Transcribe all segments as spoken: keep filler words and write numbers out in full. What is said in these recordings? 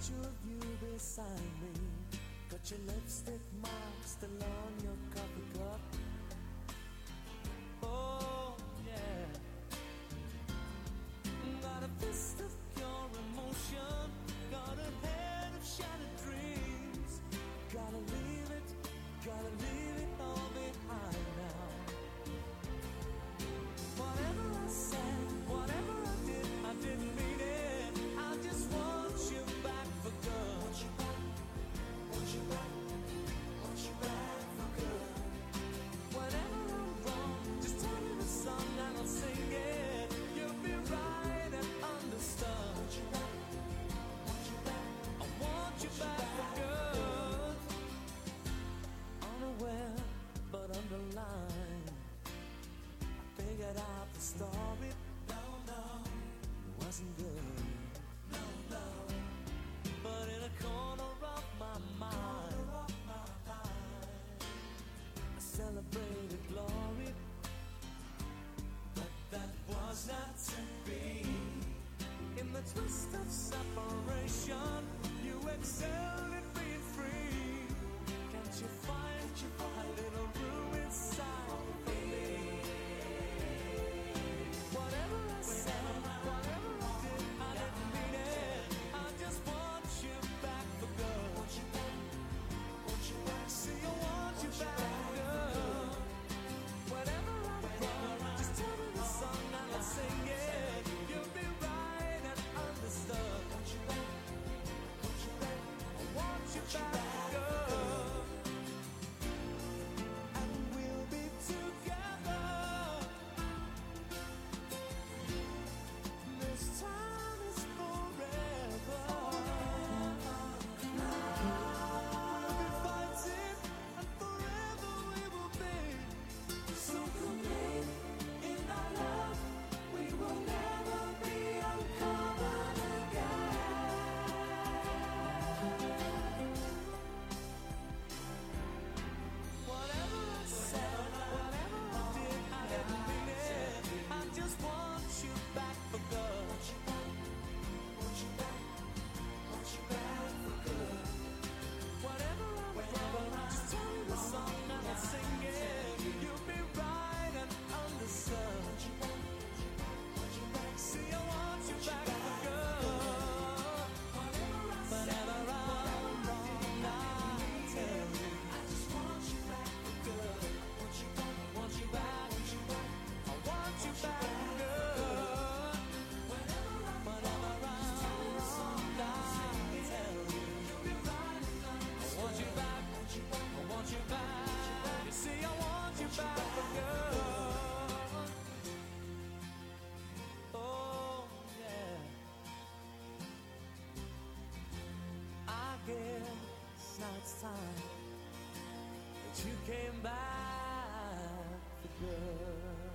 picture of you beside me. Got your lipstick mark still on your coffee cup. Oh, yeah. Got a fist of pure emotion. Got a head of shattered dreams. Gotta leave it, gotta leave it all behind now. Whatever I said, whatever I did, I didn't mean it. I just want you back for good. Want you back, want you back, want you back for good. Whenever I'm wrong, just tell me the song and I'll sing it. You'll be right and understood. Want you back, want you back, I want you back for good. Unaware but underlined, I figured out the story. No, no, it wasn't good. No, no, but in a corner of my mind, I celebrated glory, but that was not to be. In the twist of separation, you excelled at being free. Can't you find a little room inside for me? Whatever I said, whatever I did, I didn't mean it. I just want you back for good. Want you back, want you back. See, I want you back for good. Whatever I'm wrong, just tell me the song and I'll sing it. You'll be right and understood. Want you back, want you back. I want you back for good. And we'll be together. This time is forever. We'll be fighting, and forever we will be. So complete in our love, we will never be uncovered again. Whatever I said, whatever I did, I didn't mean it. I just want you back for good. Want you back, want you back, want you back for good. Whatever I'm wrong, just tell me the song and I'll sing it. You'll be right and understood. Want you back, want you back. See, I want you back for good. Whenever I'm wrong, I tell you. I just want you back for good. Want you back, want you back, want you back. I want you back for good. Whenever I'm wrong, I tell you. I want you back, I want you back. You see, I want you back for good. Oh, yeah. I guess now it's time that you came back for good.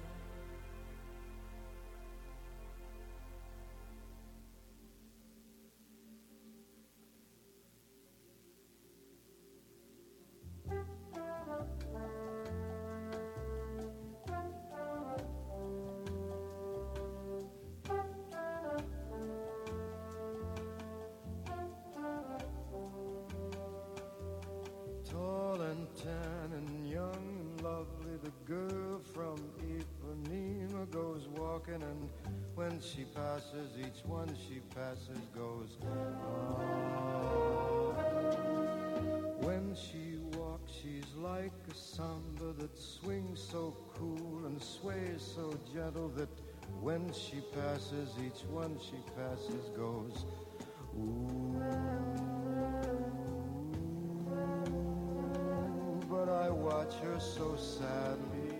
Tall and tan and young and lovely, the girl from Ipanema goes walking, and when she passes, each one she passes goes, ah. When she walks, she's like a samba that swings so cool and sways so gentle that when she passes, each one she passes goes, ooh. But I watch her so sadly.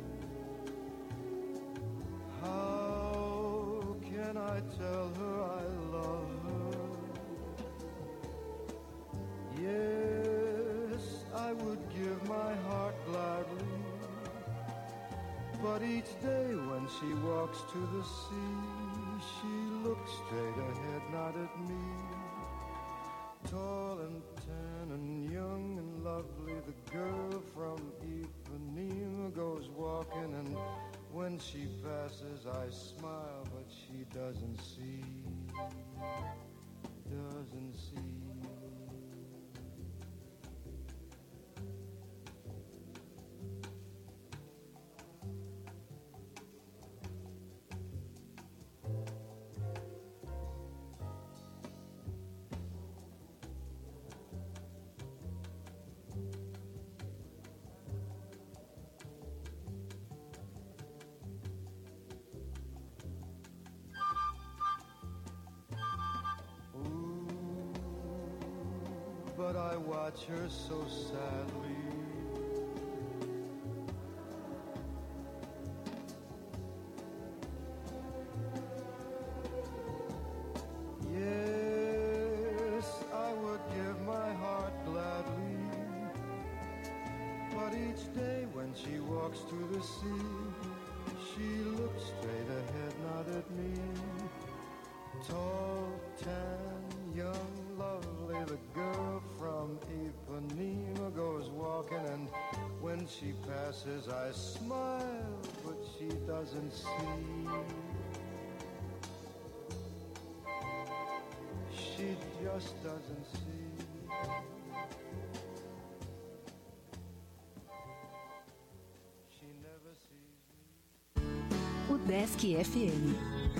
How can I tell her I love her? Yes, I would give my heart gladly, but each day when she walks to the sea, she looks straight ahead, not at me. Tall and tan and young and lovely, the girl from Ipanema goes walking, and when she passes I smile, but she doesn't see, doesn't doesn't see. But I watch her so sadly. Yes, I would give my heart gladly. But each day when she walks to the sea, she looks straight ahead, not at me. Tall, tan, young, lovely, the girl from Ipanema goes walking, and when she passes I smile, but she doesn't see. She just doesn't see. She never sees me. O Desk F M.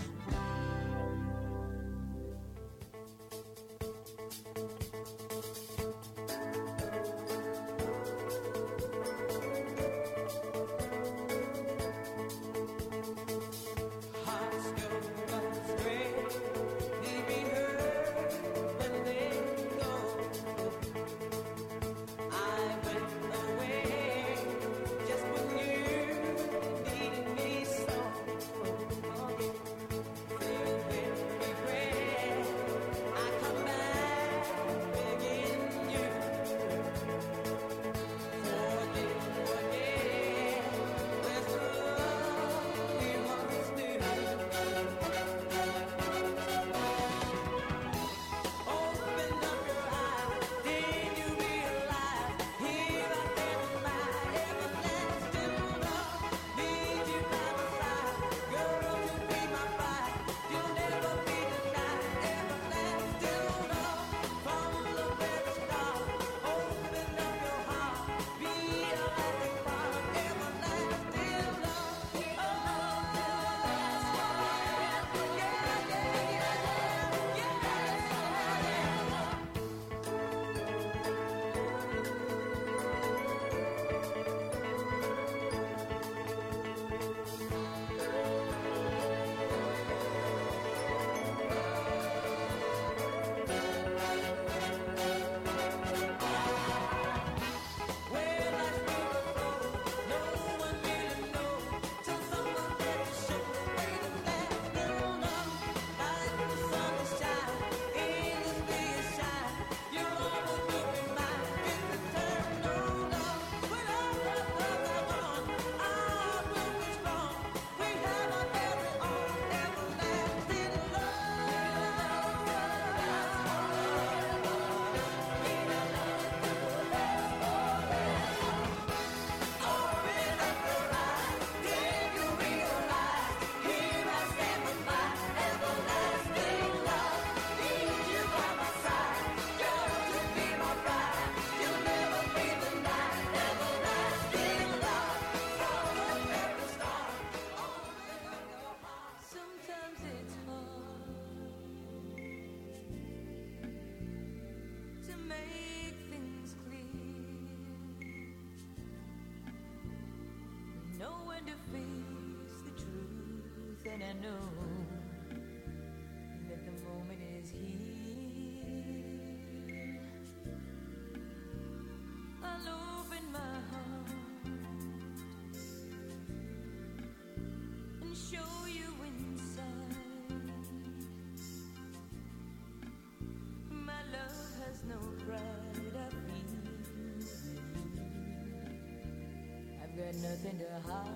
Nothing to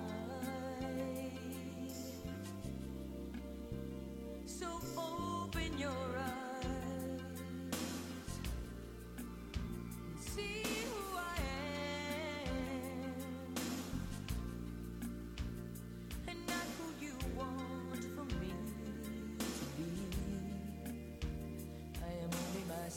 hide. So open your eyes and see who I am, and not who you want from me to be. I am only myself.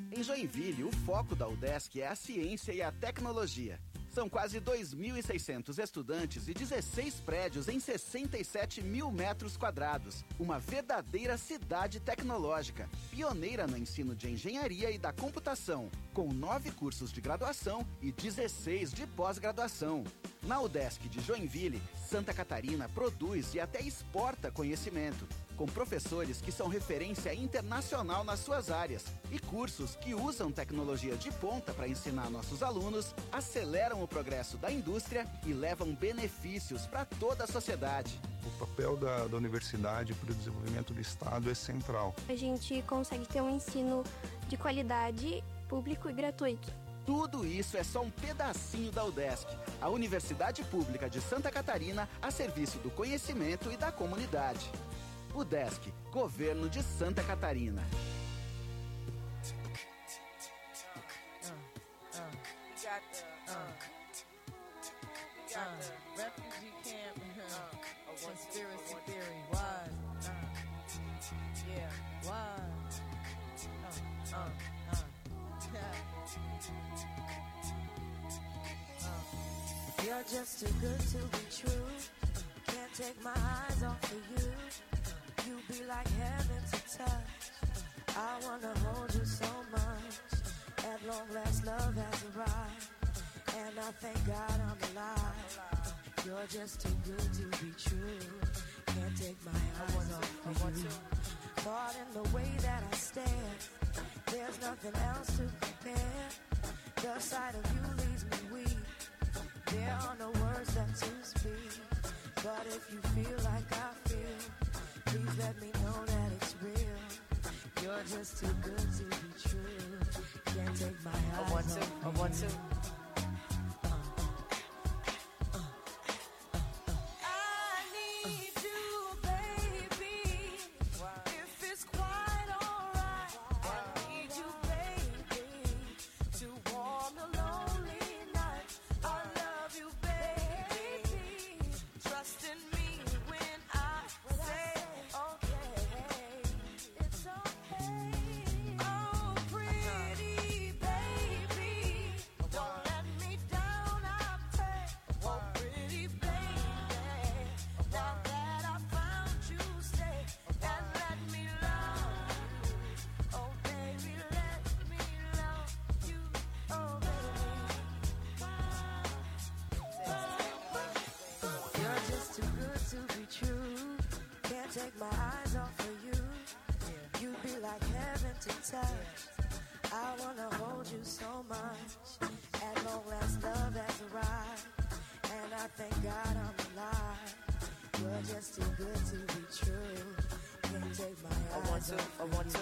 Em Joinville, o foco da UDESC é a ciência e a tecnologia. São quase dois mil e seiscentos estudantes e dezesseis prédios em sessenta e sete mil metros quadrados. Uma verdadeira cidade tecnológica, pioneira no ensino de engenharia e da computação, com nove cursos de graduação e dezesseis de pós-graduação. Na UDESC de Joinville, Santa Catarina produz e até exporta conhecimento, com professores que são referência internacional nas suas áreas e cursos que usam tecnologia de ponta para ensinar nossos alunos, aceleram o progresso da indústria e levam benefícios para toda a sociedade. O papel da, da universidade para o desenvolvimento do Estado é central. A gente consegue ter um ensino de qualidade, público e gratuito. Tudo isso é só um pedacinho da UDESC, a Universidade Pública de Santa Catarina a serviço do conhecimento e da comunidade. UDESC, Governo de Santa Catarina. You're just too good to be true. Can't take my eyes off of you. You be like heaven to touch. I wanna hold you so much. At long last, love has arrived, and I thank God I'm alive. You're just too good to be true. Can't take my eyes off of you. Caught in the way that I stare. There's nothing else to compare. The sight of you leaves me weak. There are no words left to speak. But if you feel like I feel, please let me know that it's real. You're just too good to be true. Can't take my eyes I want to, off I of want you. to. Take my eyes off of you. You be like heaven to touch. I wanna hold you so much. At long last, love has arrived, and I thank God I'm alive. You're just too good to be true. Can't take my eyes I want to, off I of want you. to.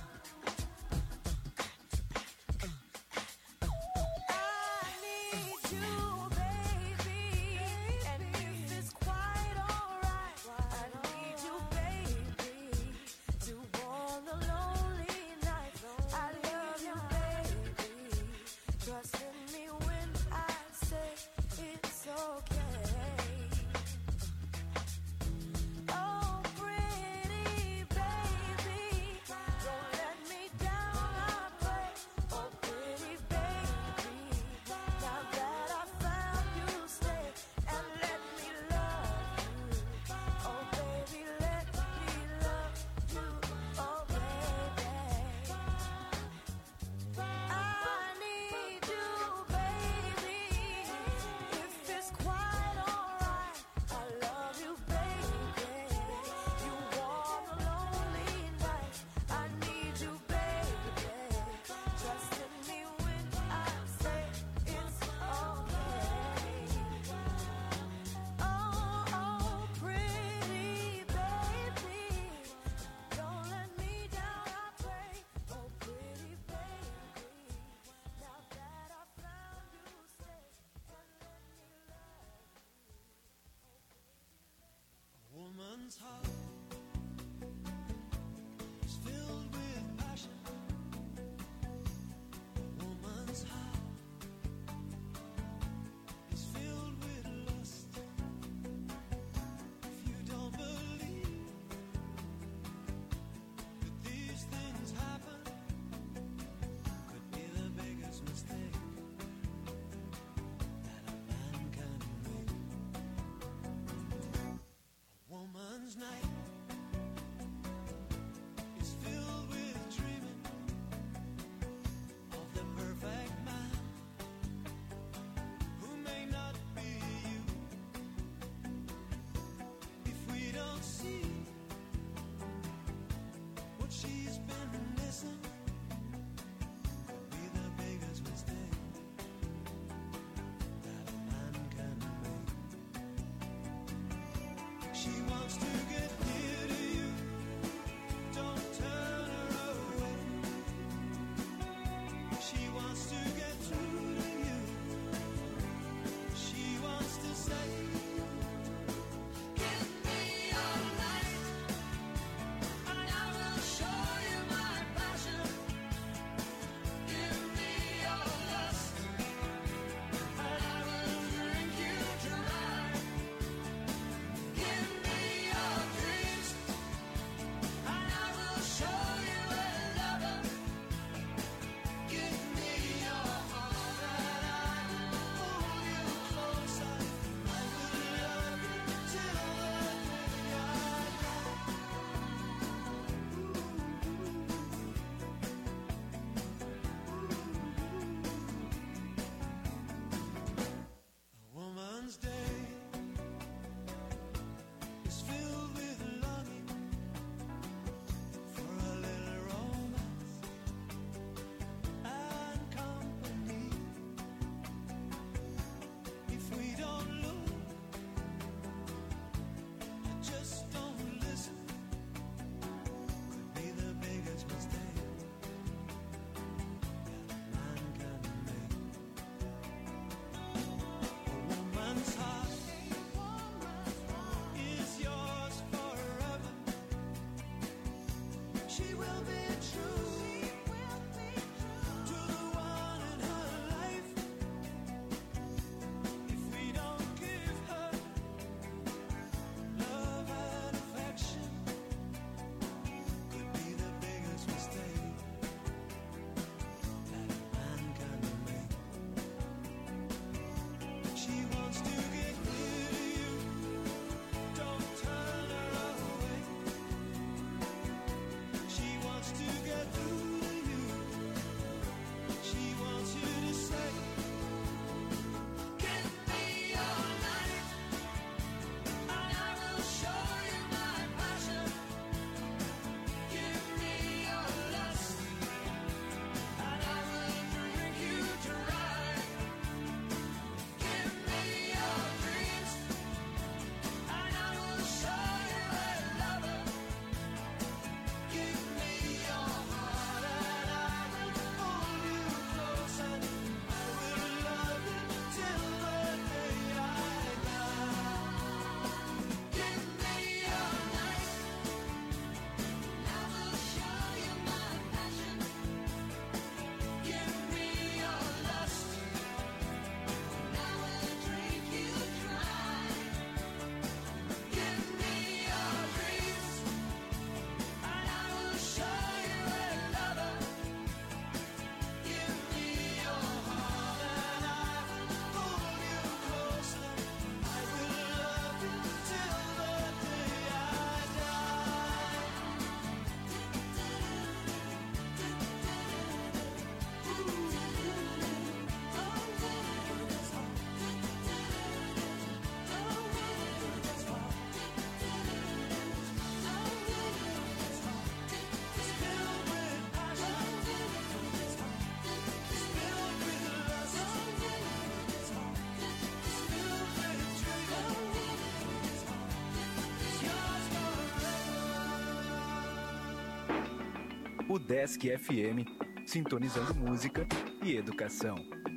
Woman's heart is filled with passion. A woman's heart is filled with lust. If you don't believe that these things happen, O Desk F M, sintonizando música e educação.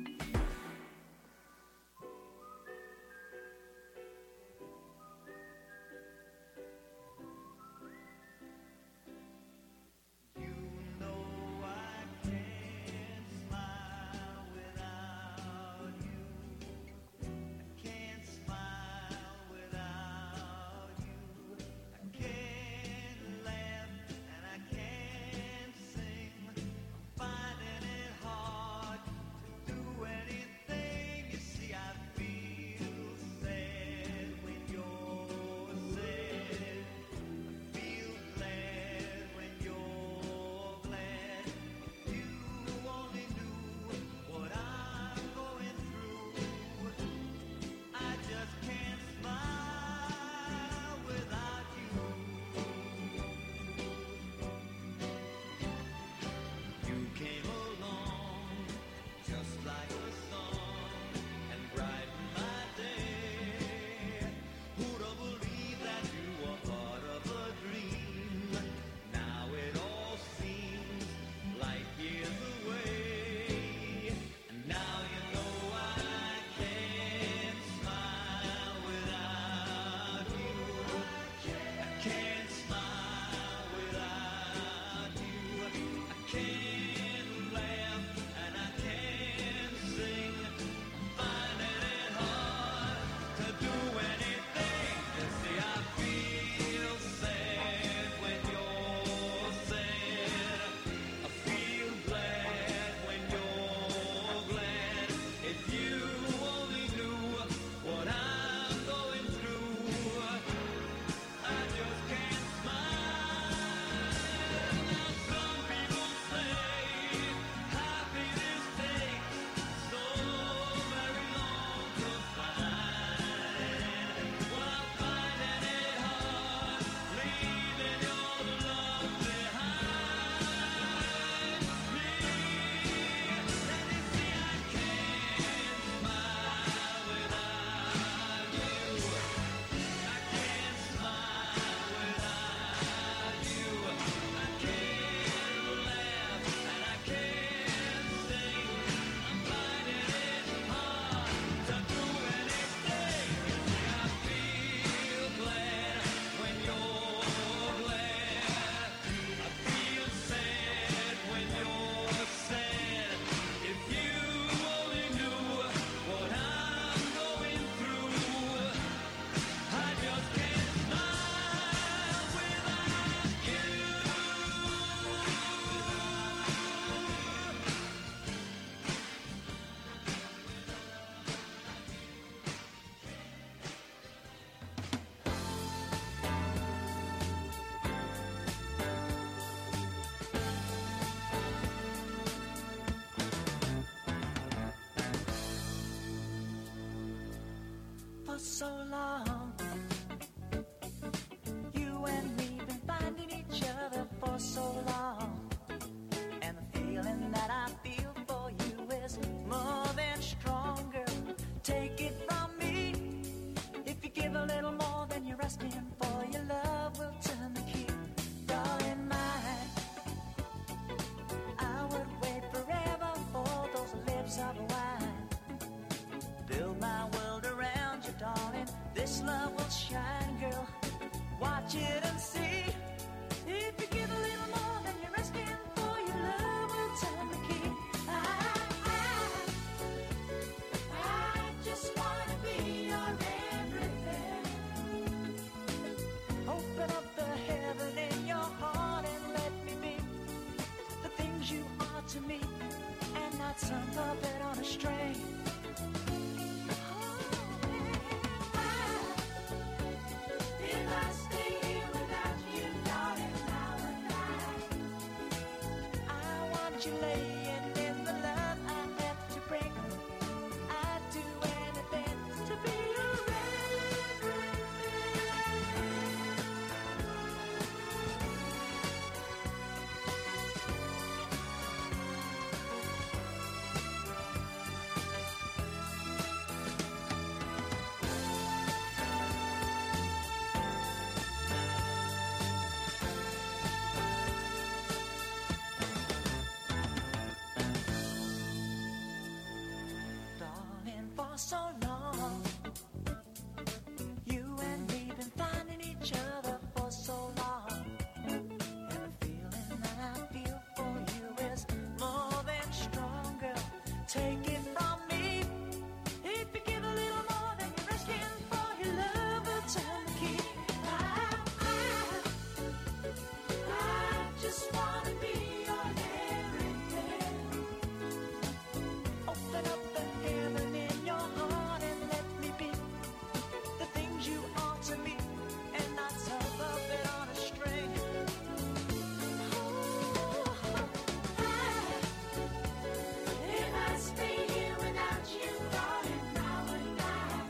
For so long, you and me been finding each other for so long, and the feeling that I feel for you is more than stronger. Take it from me, if you give a little more than you're asking for, your love will turn the key. Darling mine, I would wait forever for those lips of wine. Build my world around you, darling. This love will shine, girl. Watch it and see. If you give a little more than you're asking for, your love will turn the key. I, I, I just wanna be your everything. Open up the heaven in your heart and let me be the things you are to me, and not some puppet on a string. If I stay here without for so long. You and me been finding each other for so long. And the feeling that I feel for you is more than stronger. Take it from me. If you give a little more than you're asking for, your love will turn the key. I, I, I just wanna be your everything. Open up the heaven in your heart and let me be the things you are to me, and not some puppet on a string. Oh, I, if I stay here without you, darling, I would die.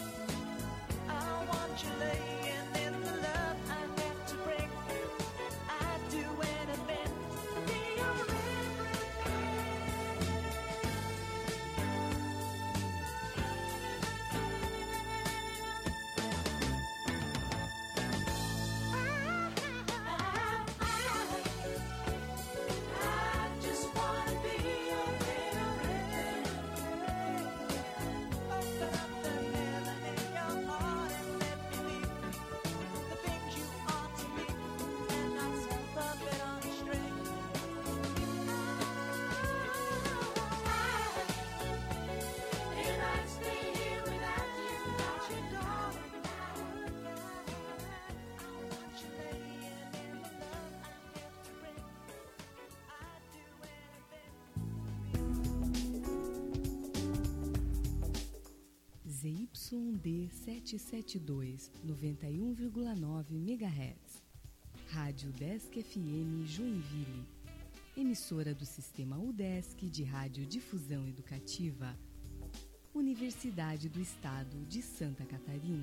I want you laying in the love I have to bring. I'd do anything to be your everything. I just wanna be your everything. Open up the heaven in your heart and let me be the things you are to me, and not some puppet on a string. If I stay here without you, darling, I would die. I want you laying in the love I have to bring. I'd do anything. Z Y D setecentos e setenta e dois, noventa e um vírgula nove megahertz. Rádio Udesc F M Joinville. Emissora do Sistema Udesc de Radiodifusão Educativa. Universidade do Estado de Santa Catarina.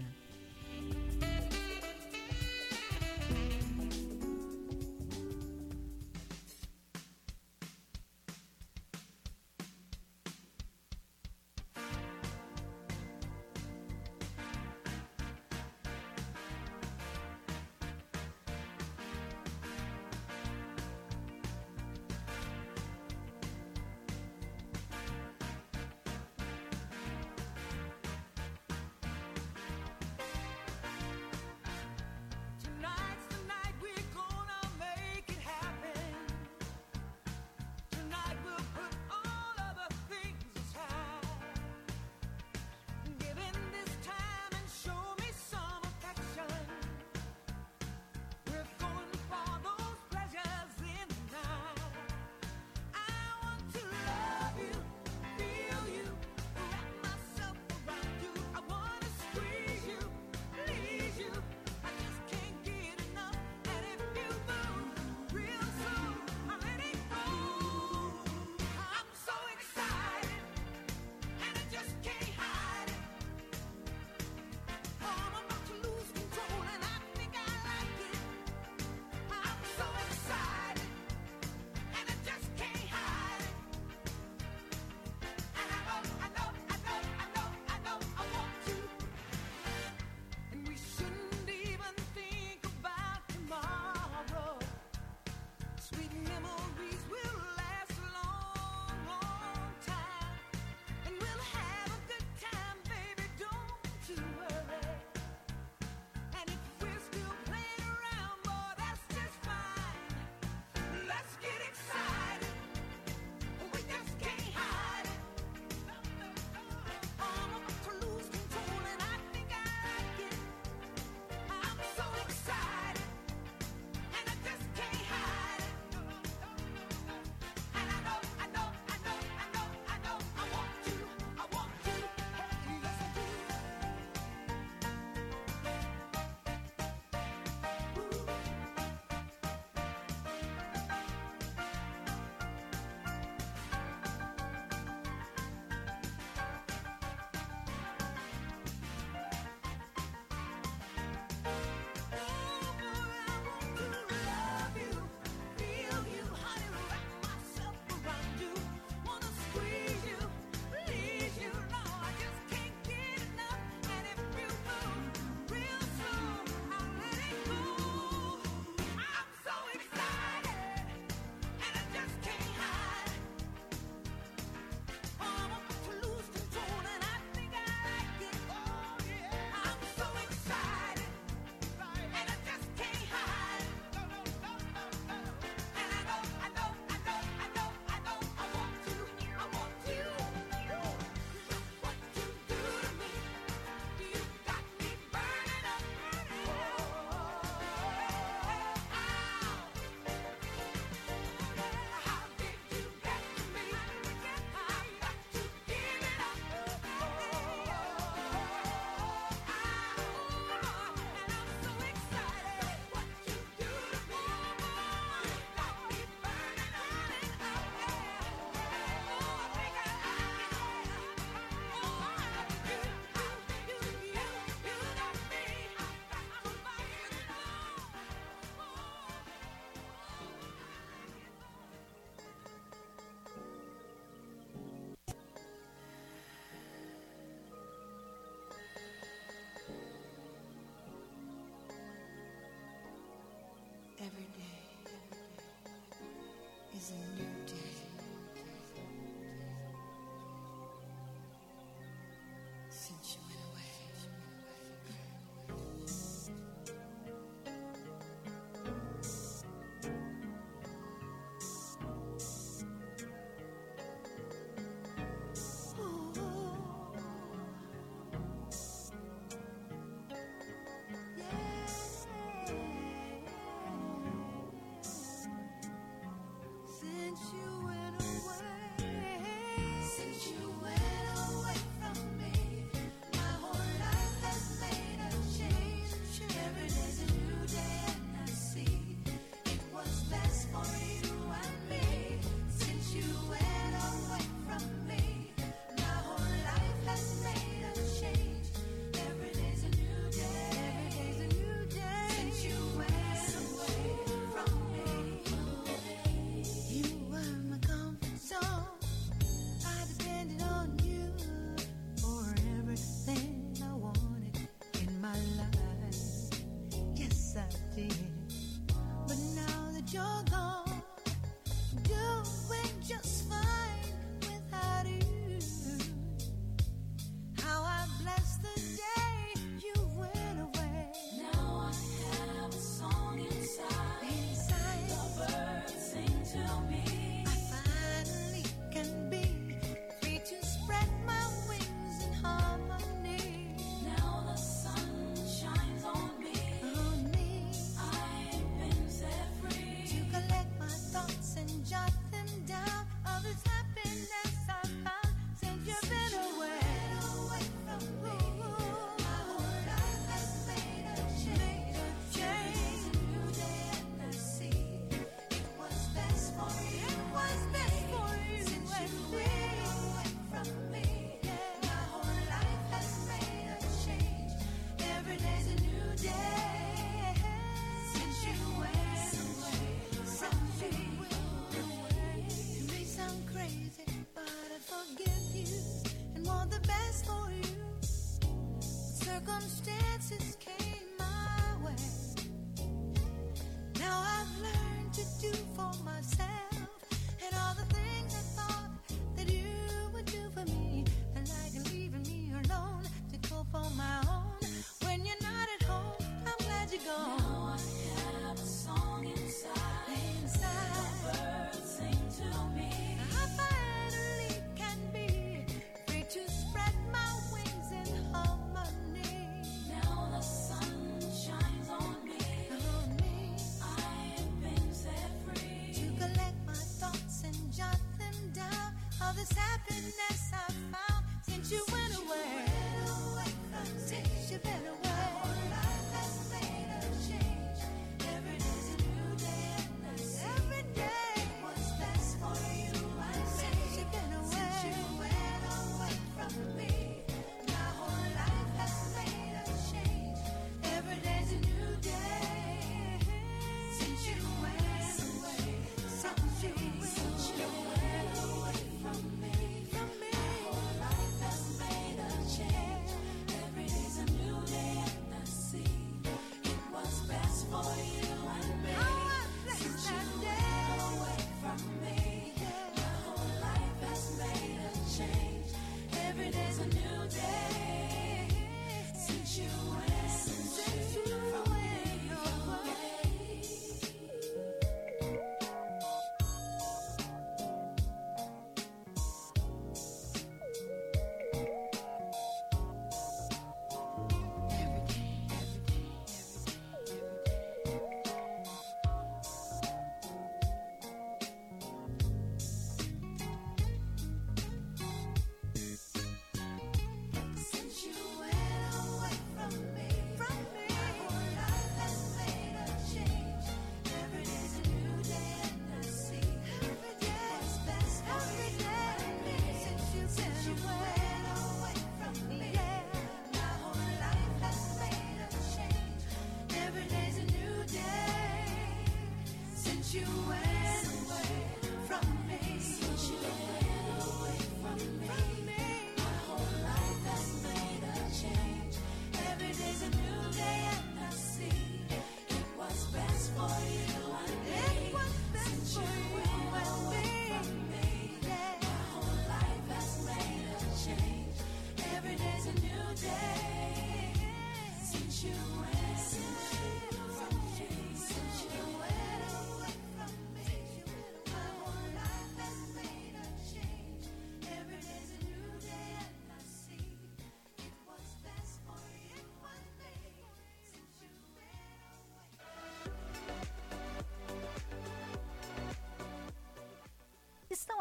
Collect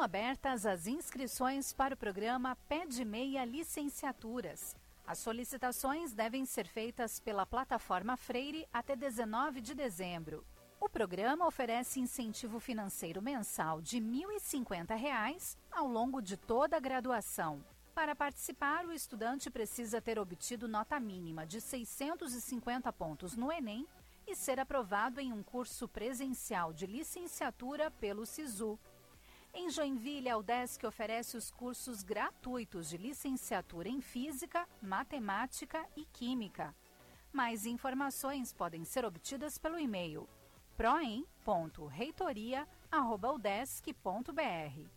abertas as inscrições para o programa Pé de Meia Licenciaturas. As solicitações devem ser feitas pela plataforma Freire até dezenove de dezembro. O programa oferece incentivo financeiro mensal de mil e cinquenta reais ao longo de toda a graduação. Para participar, o estudante precisa ter obtido nota mínima de seiscentos e cinquenta pontos no Enem e ser aprovado em um curso presencial de licenciatura pelo SISU. Em Joinville, a UDESC oferece os cursos gratuitos de licenciatura em Física, Matemática e Química. Mais informações podem ser obtidas pelo e-mail proem ponto reitoria arroba udesc ponto br.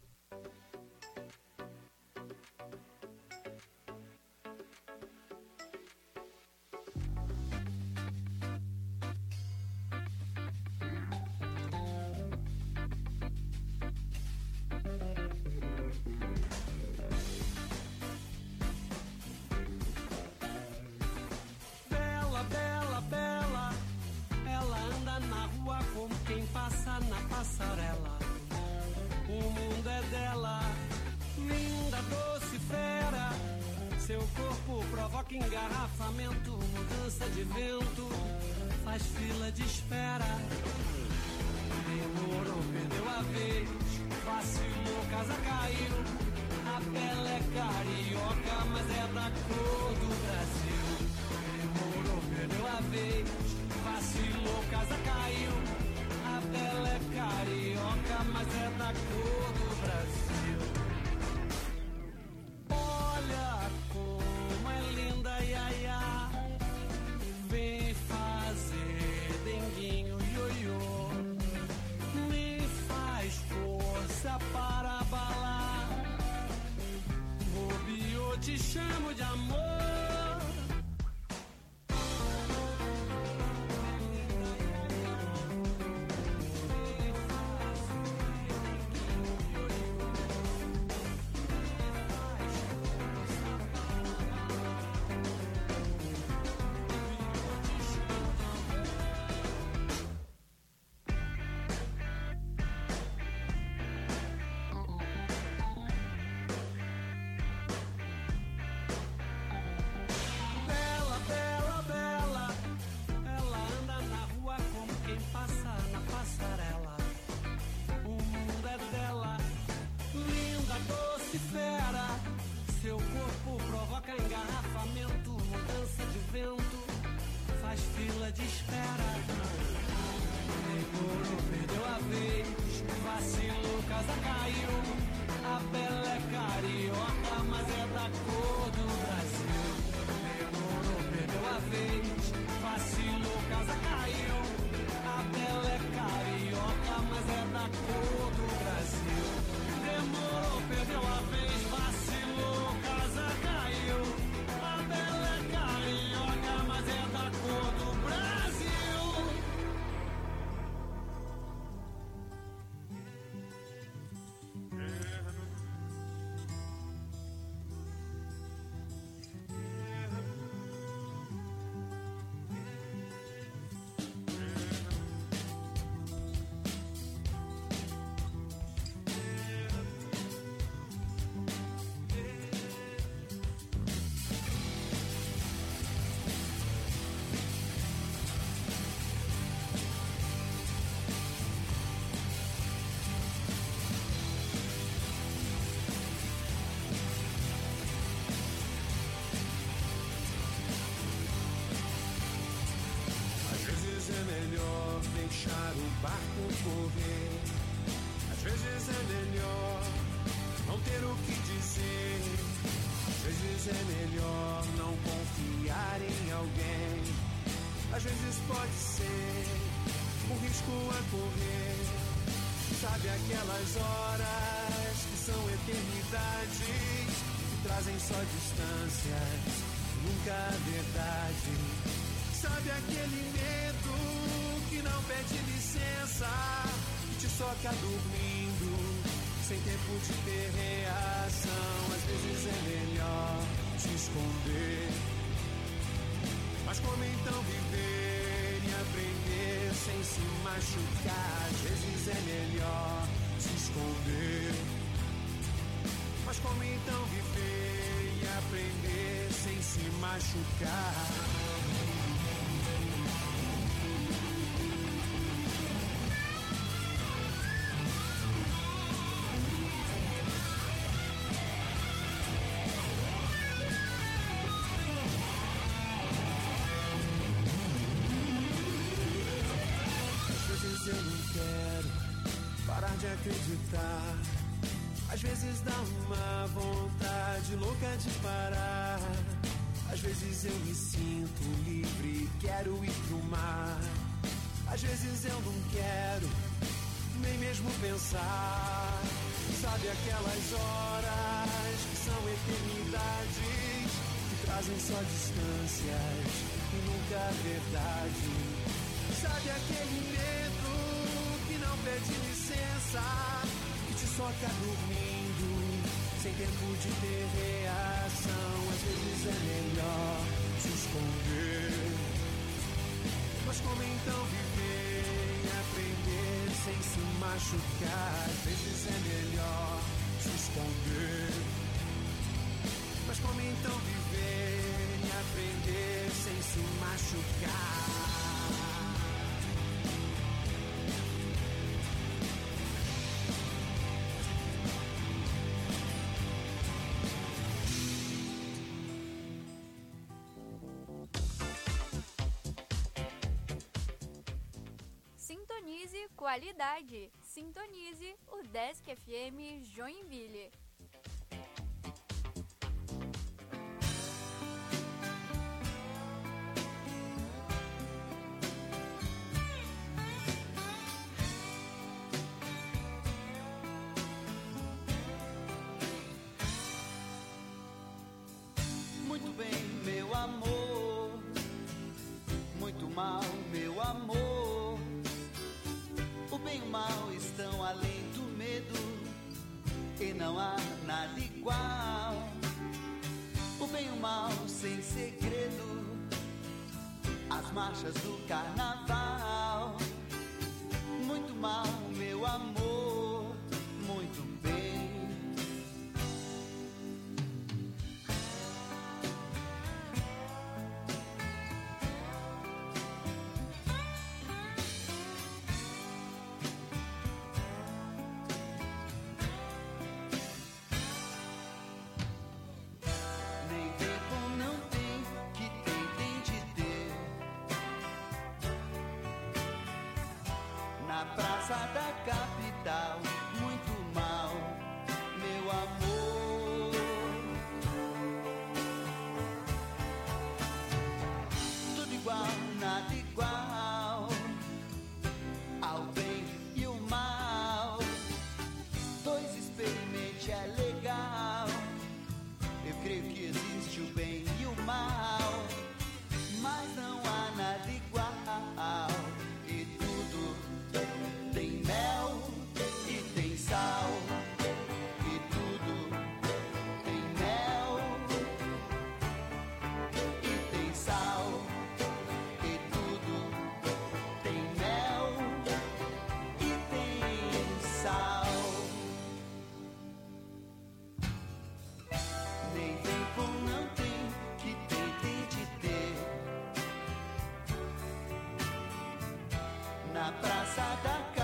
Bela, bela, bela, ela anda na rua como quem passa na passarela. O mundo é dela, linda, doce, fera. Seu corpo provoca engarrafamento, mudança de vento, faz fila de espera. Demorou, perdeu a vez, vacilou, casa caiu. A pele é carioca, mas é da cor do Brasil. Demorou, perdeu a vez, vacilou, casa caiu. A pele é carioca, mas é da cor do Brasil. Olha como é linda, iaiá. Vem fazer denguinho, ioiô. Me faz força para abalar. Bobeou, te chamo de amor. Bela, bela, bela, ela anda na rua como quem passa na passarela. O mundo é dela, linda, doce, fera. Seu corpo provoca engarrafamento, mudança de vento, faz fila de espera. Demorou, perdeu a vez, vacilou, casa caiu. A pele é carioca, mas é da cor do Brasil. Demorou, perdeu a vez, vacilou, casa caiu. A pele é carioca, mas é da cor do Brasil. Demorou, perdeu a vez, vacilou, casa caiu. A pele é carioca, mas é da cor do Brasil. Às vezes é melhor deixar o barco correr. Às vezes é melhor não ter o que dizer. Às vezes é melhor não confiar em alguém. Às vezes pode ser um risco a correr. Sabe aquelas horas que são eternidades, que trazem só distâncias, nunca a verdade. Sabe aquele medo que não pede licença, que te soca dormindo, sem tempo de ter reação. Às vezes é melhor se esconder, mas como então viver e aprender sem se machucar? Às vezes é melhor se esconder, Mas como então viver e aprender sem se machucar? Eu não quero parar de acreditar. Às vezes dá uma vontade louca de parar. Às vezes eu me sinto livre e quero ir pro mar. Às vezes eu não quero nem mesmo pensar. Sabe aquelas horas que são eternidades, que trazem só distâncias e nunca a verdade. Sabe aquele medo que não pede licença, que te soca dormindo, sem tempo de ter reação. Às vezes é melhor se esconder. Mas como então viver e aprender sem se machucar? Às vezes é melhor se esconder. Mas como então viver e aprender sem se machucar? Sintonize qualidade. Sintonize o Desk F M Joinville. Muito bem, meu amor. Muito mal, meu amor. O bem e o mal estão além do medo, e não há nada igual. O bem e o mal sem segredo, as marchas do carnaval. Muito mal, meu amor, muito bem. Na praça da capital, muito mal, meu amor. Tudo igual, nada igual, ao bem e o mal. Dois experimente é legal. Eu creio que existe o bem e o mal, mas não há nada igual. Tem mel e tem sal, e tudo tem mel e tem sal, e tudo tem mel e tem sal. Nem tem como não tem, que tem, tem de ter. Na praça da